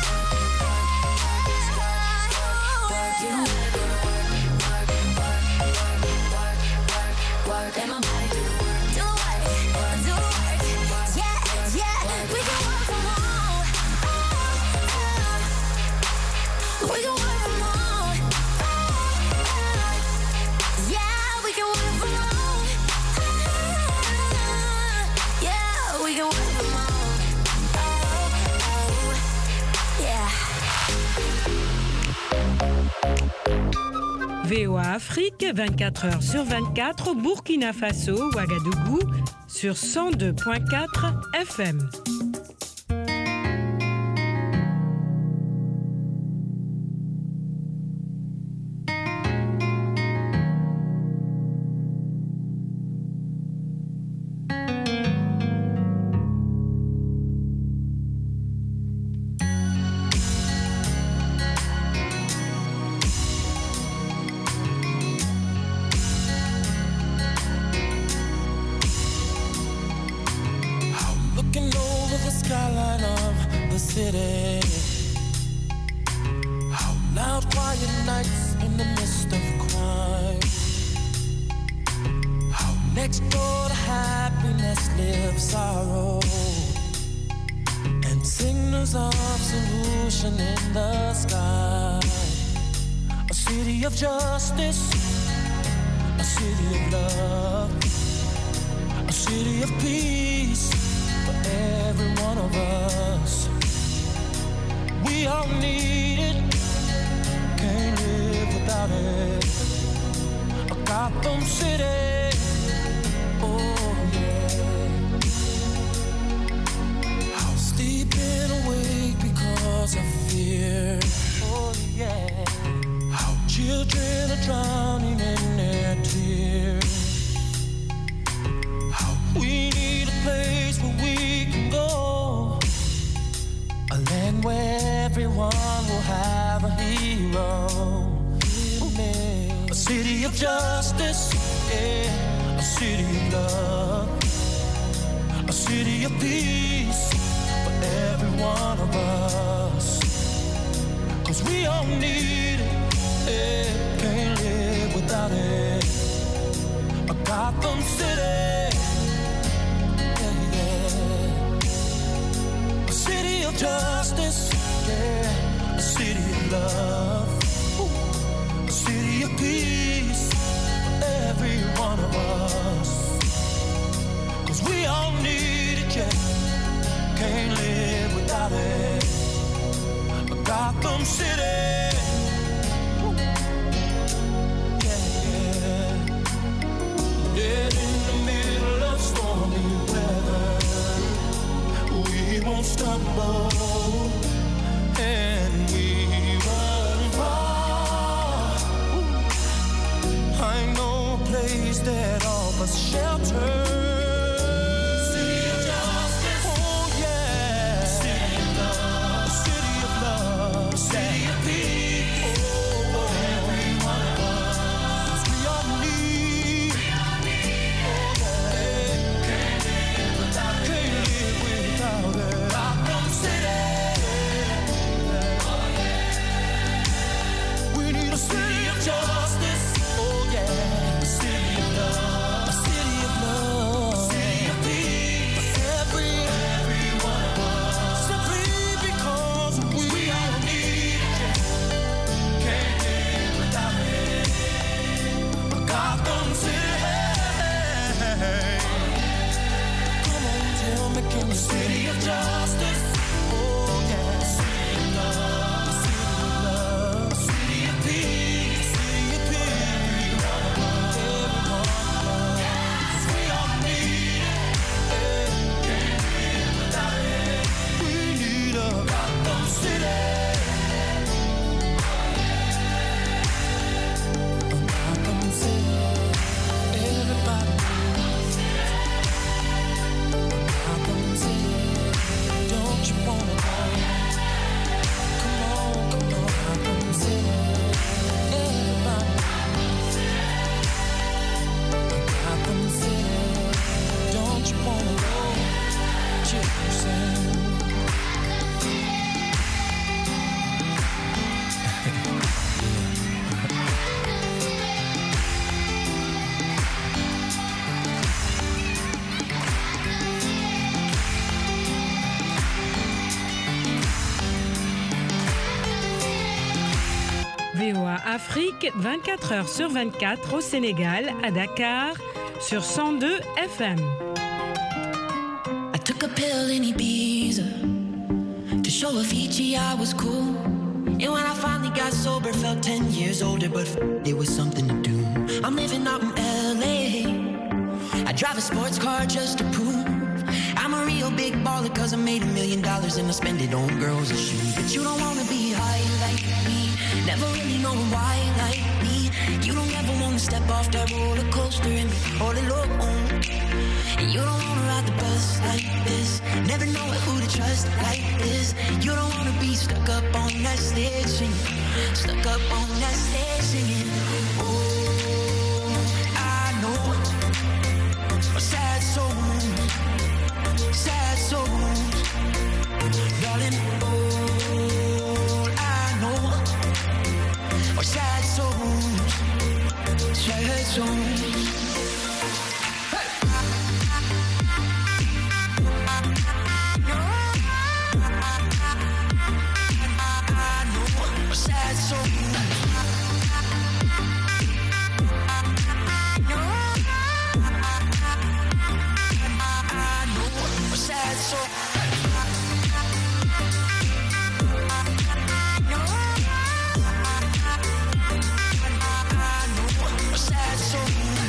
Speaker 6: You don't gotta go to work, work, work, work, work, work, work. Let my body do the work. Do work, do work. Yeah, yeah. We can work from home. We can work from home. Yeah, we can work from home. Yeah, we can work from home. Yeah.
Speaker 19: V O A Afrique, vingt-quatre heures sur vingt-quatre, au Burkina Faso, Ouagadougou, sur cent deux point quatre F M.
Speaker 10: Justice, a city of love, a city of peace for every one of us. We all need it, can't live without it. A Gotham City, oh yeah. Sleeping awake because of fear, oh yeah. Children are drowning in their tears.
Speaker 7: justice, yeah, a city of love, a city of peace for every one of us. Cause we all need it, yeah, can't live without it. A Gotham City, yeah, yeah. A city of justice, yeah, a city of love, a city of peace for every one of us. Cause we all need it, yeah, can't live without it. A Gotham City, yeah, yeah. Dead in the middle of stormy weather, we won't stumble and we won't fall. I know a place that offers shelter. City of justice. Oh yeah. City of love. City of love. City of peace. Oh, oh. Every one of us. We all need. We all need. Oh yeah. Can't live without it. Can't live without it. Gotham City. Oh yeah. We need a city of justice. Oh yeah. A city of love. A city of love. A city of peace. Every, every one of us. Simply because we, we all need it. Can't live without it. A Gotham City. Come on, tell me, can you city of justice? Oh yeah. A city of love. A city of love. A city of peace. City of peace. Every one of us. Every one of us. We all need it. Can't live without it. We need a Gotham City. A Gotham City. Everybody needs it. A Gotham City. Don't you wanna go? Come on, come on, Gotham City. Everybody needs it. A Gotham City. Don't you wanna go? Jerusalem.
Speaker 19: V O A Afrique, vingt-quatre heures sur vingt-quatre au Sénégal, à Dakar, sur cent deux F M.
Speaker 6: I took a pill in Ibiza to show Avicii I was cool. And when I finally got sober, felt ten years older, but f- it was something to do. I'm living out in L A. I drive a sports car just to prove I'm a real big baller, cause I made a million dollars and I spend it on girls and shoes. But you don't wanna be high like me, never really know why like me. You don't ever wanna step off that roller coaster and be all alone. And you don't wanna ride the bus like this, never know who to trust like this. You don't wanna be stuck up on that stage singing, stuck up on that stage singing. Oh, I know a sad soul, sad soul, darling. All I know are sad souls, sad souls. Sad soul. Sad soul. Sad soul.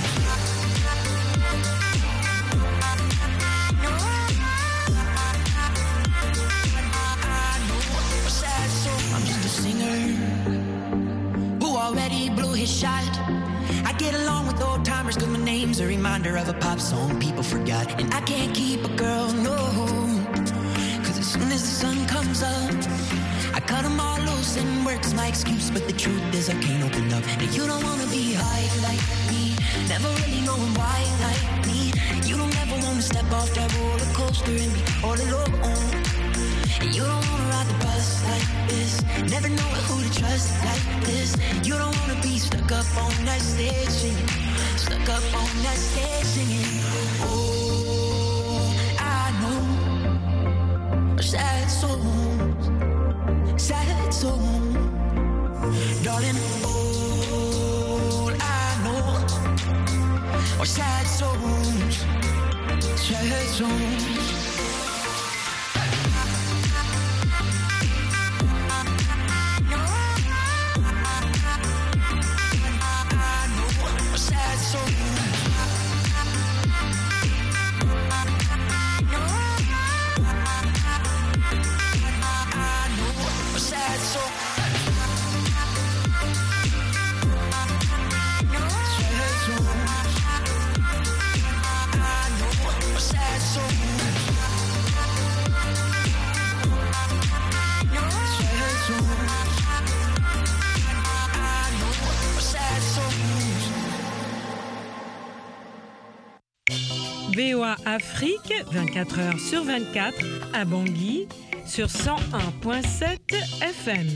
Speaker 6: I'm just a singer who already blew his shot. I get along with old timers cause my name's a reminder of a pop song people forgot. And I can't keep a girl, no, cause
Speaker 4: Cause as soon as the sun comes up, I cut them all loose and work's my excuse. But the truth is I can't open up. And you don't wanna be high like me, never really knowing why like me. You don't ever wanna step off that roller coaster and be all alone. And you don't wanna ride the bus like this, never knowing who to trust like this. You don't wanna be stuck up on that stage singing, stuck up on that stage singing. Oh, I know sad songs, sad songs, darling. All I know are sad songs, sad songs.
Speaker 19: V O A Afrique, vingt-quatre heures sur vingt-quatre, à Bangui, sur cent un point sept F M.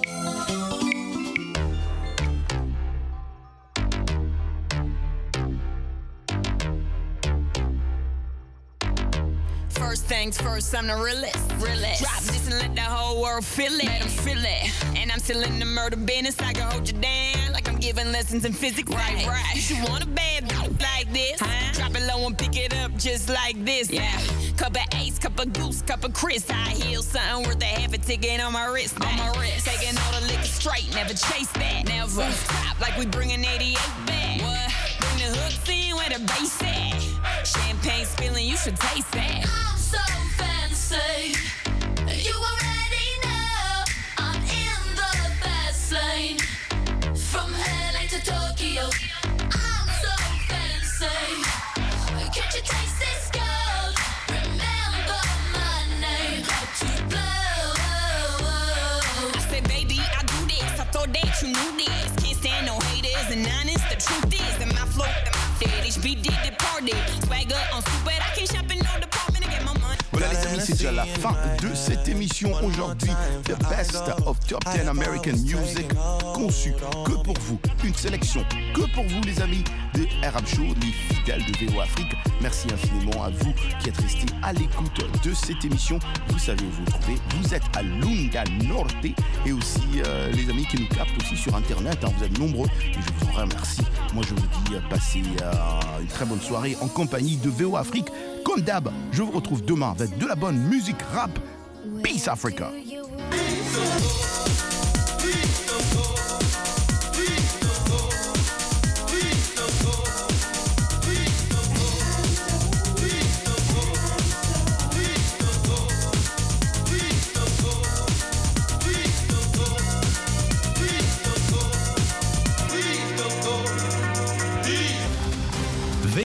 Speaker 3: First things first, I'm the realest. realest. Drop this and let the whole world feel it. Let them feel it. And I'm still in the murder business. I can hold you down like I'm giving lessons in physics. Right, right. You should want a bad like this. Huh? Drop it low and pick it up just like this. Yeah. Cup of ace, cup of goose, cup of Chris. I heal something worth a half a ticket on my wrist. On my wrist. Taking all the liquor straight, never chase that. Never stop like we bringing eighty-eight back. What? Bring the hooks in where the bass at. Champagne spilling, you should taste that.
Speaker 6: I'm so fancy. You already know I'm in the fast lane. From L A to Tokyo, I'm so fancy. Can't you taste this gold? Remember my name, how to blow.
Speaker 3: I said, baby, I do this. I thought that you knew this. Can't stand no haters and honest. The truth is that my flow, H B did the party. Swagger on super, I can't shop in no department to get my money.
Speaker 1: Voilà les amis, c'est déjà la fin de cette émission aujourd'hui. The Best of Top dix American Music, conçu que pour vous. Une sélection que pour vous les amis de Arab Show, les fidèles de V O A Afrique. Merci infiniment à vous qui êtes restés à l'écoute de cette émission. Vous savez où vous trouvez. Vous êtes à Lunda Norte et aussi euh, les amis qui nous captent aussi sur internet. Hein, vous êtes nombreux et je vous en remercie. Moi je vous dis euh, passez euh, une très bonne soirée en compagnie de V O A Afrique. Comme d'hab, je vous retrouve demain avec de la bonne musique rap. Peace Africa.